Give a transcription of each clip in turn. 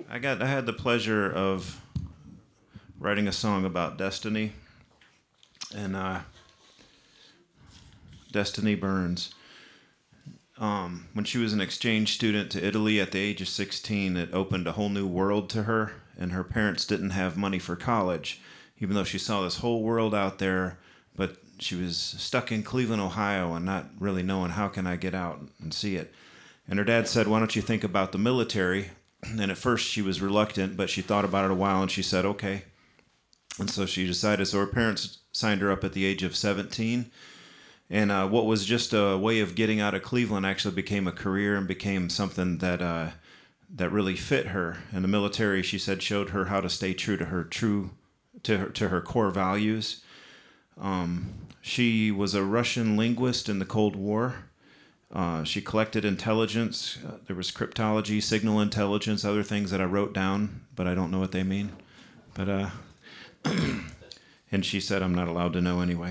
I had the pleasure of writing a song about Destiny, and Destiny Burns. When she was an exchange student to Italy at the age of 16, it opened a whole new world to her, and her parents didn't have money for college, even though she saw this whole world out there, but she was stuck in Cleveland, Ohio, and not really knowing how can I get out and see it. And her dad said, why don't you think about the military? And at first she was reluctant, but she thought about it a while, and she said, okay. And so she decided, so her parents signed her up at the age of 17. And what was just a way of getting out of Cleveland actually became a career and became something that that really fit her. And the military, she said, showed her how to stay true to her core values. She was a Russian linguist in the Cold War. She collected intelligence. There was cryptology, signal intelligence, other things that I wrote down, but I don't know what they mean. But and she said I'm not allowed to know anyway.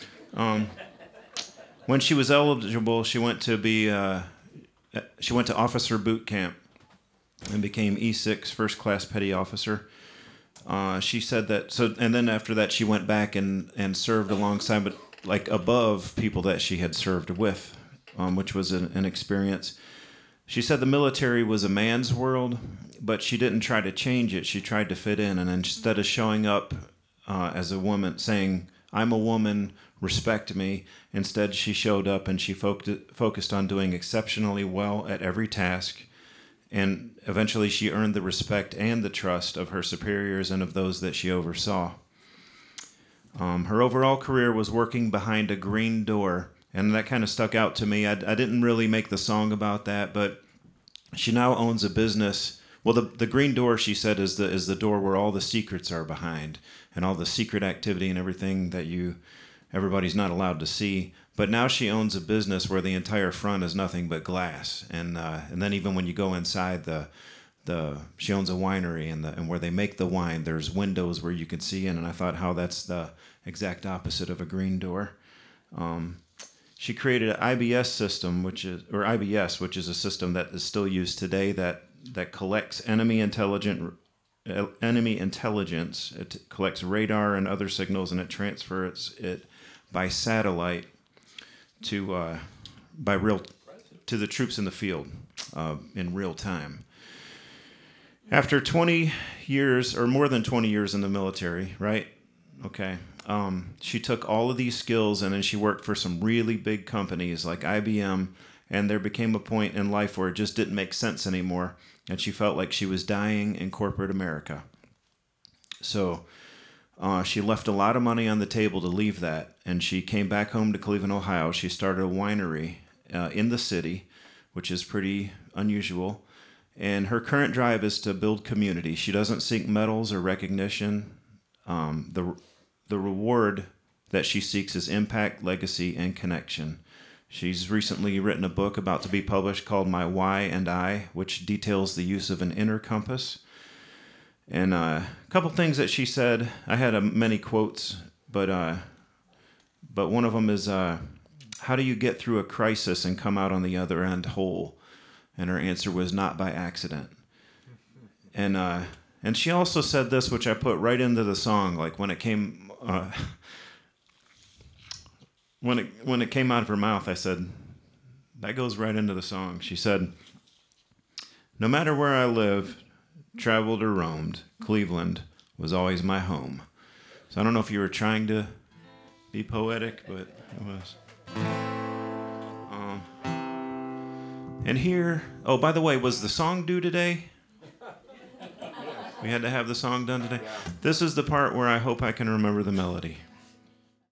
When she was eligible, she went to officer boot camp and became E6, first class petty officer. She said that and then after that she went back and served alongside, but like above people that she had served with, which was an experience. She said the military was a man's world, but she didn't try to change it. She tried to fit in, and instead of showing up as a woman, saying, I'm a woman, respect me, instead she showed up and she focused on doing exceptionally well at every task. And eventually she earned the respect and the trust of her superiors and of those that she oversaw. Her overall career was working behind a green door, and that kind of stuck out to me. I didn't really make the song about that, but she now owns a business. Well, the green door, she said, is the door where all the secrets are behind, and all the secret activity and everything that everybody's not allowed to see. But now she owns a business where the entire front is nothing but glass, and then even when you go inside she owns a winery, and where they make the wine, there's windows where you can see in, and I thought how that's the exact opposite of a green door. She created an IBS system, which is a system that is still used today that collects enemy intelligence. It collects radar and other signals, and it transfers it by satellite to the troops in the field in real time. After 20 years, or more than 20 years in the military, right? Okay. She took all of these skills and then she worked for some really big companies like IBM, and there became a point in life where it just didn't make sense anymore, and she felt like she was dying in corporate America. So she left a lot of money on the table to leave that, and she came back home to Cleveland, Ohio. She started a winery in the city, which is pretty unusual. And her current drive is to build community. She doesn't seek medals or recognition. The reward that she seeks is impact, legacy, and connection. She's recently written a book about to be published called My Why and I, which details the use of an inner compass. And a couple things that she said, I had many quotes, but one of them is, how do you get through a crisis and come out on the other end whole? And her answer was, not by accident. And she also said this, which I put right into the song, like when it came when it came out of her mouth, I said, that goes right into the song. She said, no matter where I lived, traveled or roamed, Cleveland was always my home. So I don't know if you were trying to be poetic, but it was. And here, oh, by the way, was the song due today? We had to have the song done today. This is the part where I hope I can remember the melody.